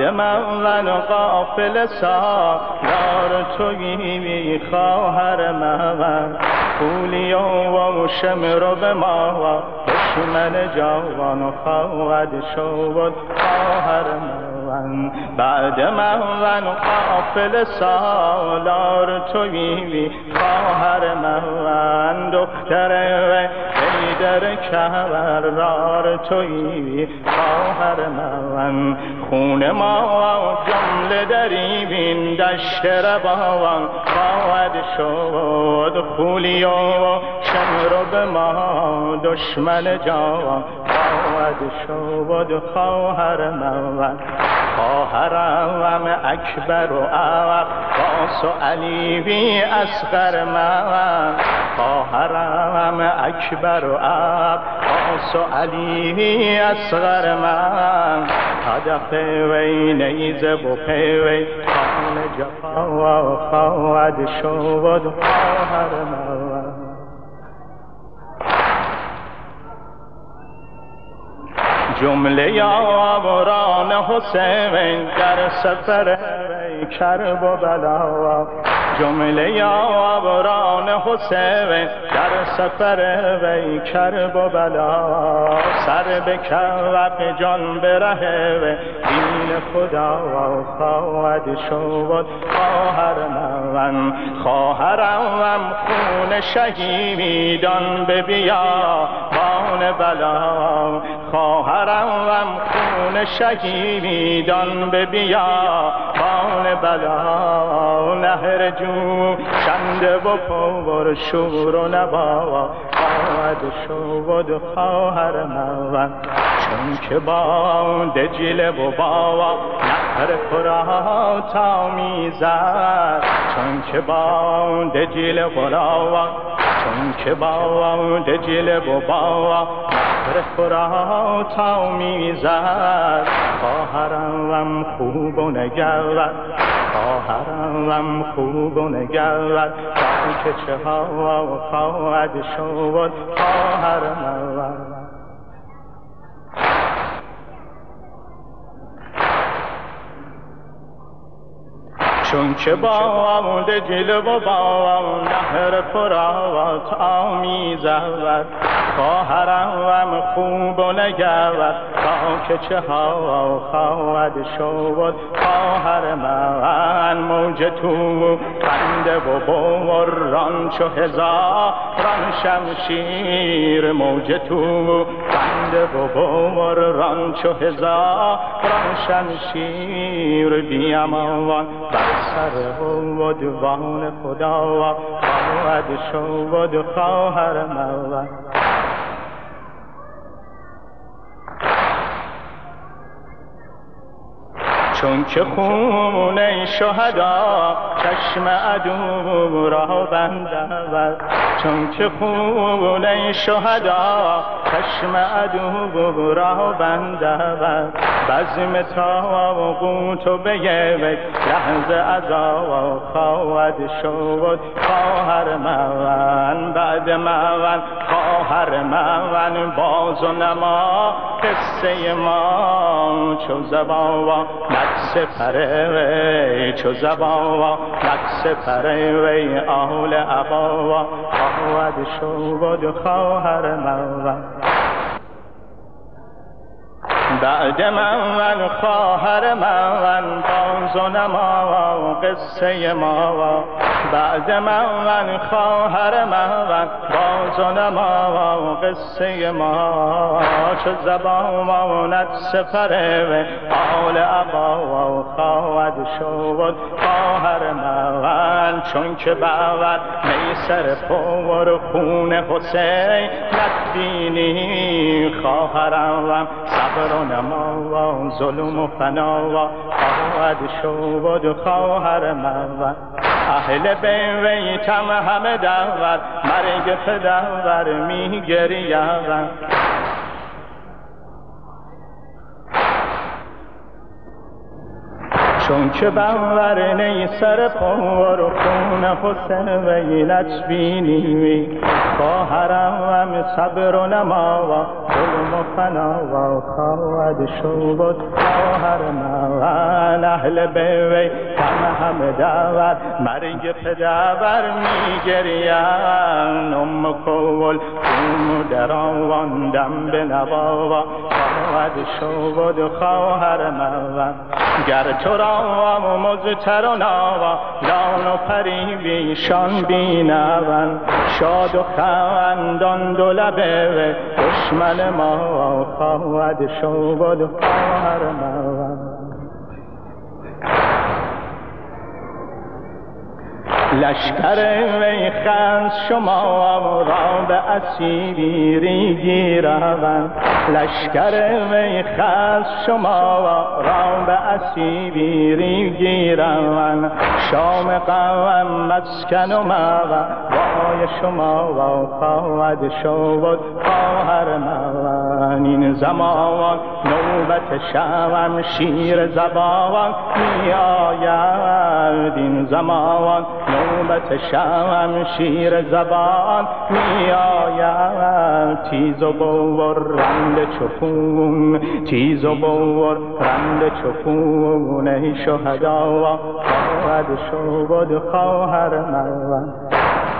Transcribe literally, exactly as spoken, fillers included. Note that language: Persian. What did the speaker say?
بعد من قافل سالار تویی خواهر من پولی و شمر به ما دشمن جوان خواهد شد خواهر من بعد من قافل سالار تویی خواهر من دختر حیدر کبرار تویی خواهر من خون ما جمله دری بین دشت روان خواهد شد خولی و شمر به ما دشمن جوان خواهد شد خواهر من خواهرم اکبر و عباس و علی بی اصغر من خواهرم اکبر و عباس و علی بی اصغر من هدف وی نیزه و پیوی خان جفا خواهد شد خواهر من جمله یاوران حسین در سفر وی کرب و بلا جمله یاوران حسین در سفر وی کرب و بلا سر به کوف جان بره و دین خدا خواهد شد خواهر من خواهرم خون شهیدان به بیابان بلا خواهرم خون شهیدان به بیابان بلا نهر جو شنده و پر شور و نوا خواهد شد خواهر من چون که با دجله و با نهر فراتا میزد چون که با دجله و را چون که با دجله و با نهر فراتا میزد خواهرم خوب و نگرد خواهرم خوب و نگرد تا که چه ها خواهد شد خواهر من چون که با دجله و با نهر فرات آمیزد خواهرم خوب و نگرد تا که چه ها خواهد شد خواهر من موج تو خنده و بران چو هزاران شمشیر موج تو خنده و بران چو هزاران شمشیر بیامان بر سر و دیوان خدا خواهد شد خواهر من چون که خون شهدا چشم عدو را بندد چون که خون شهدا چشم عدو را بندد بزم تاغوت و به یک لحظه عذاب خواهد شد خواهر من بعد من خواهر من باز و نما قصه ما چو زبان نقص پره چو زبان نقص پره وی آل عبا خواهد شد خواهر من بعد من خواهر من باز و نما قصه ما بعد من خواهر من باز و نما قصه ما چو زبان سفره و آل عبا خواهد شد خواهر من چون که باور میسر پر خون حسین نبینی خواهرم صبر و نما ظلم و فنا خواهد شد خواهر من اهل بیتم همه دور مرگ پدر می گریم چون که باور نی سر پر خون حسین ویلت بینی خواهرم صبر و نما ظلم و فنا خواهد شد خواهر من اهل بیوی کم همه دور مرگ پدر میگریم ام کول توم در آواندم به نواوا خواهد شود خواهر من گر تو را مزتر و ناوا لان و پری بیشان بینون شاد و خندان دو لبه دشمن ما خواهد شود خواهر من لشکر میخند شما را به اسیری گیرند لشکر میخند شما را به اسیری گیرند شام قوم مسکن و موا وای شما و خواهد شود خواهر من این زمان نوبت شوم شیر زبان می آید این زمان نوبت شوم شیر زبان می آید تیز و بورند چخون تیز و بورند چخون ای شهدا خواهد شود خواهر من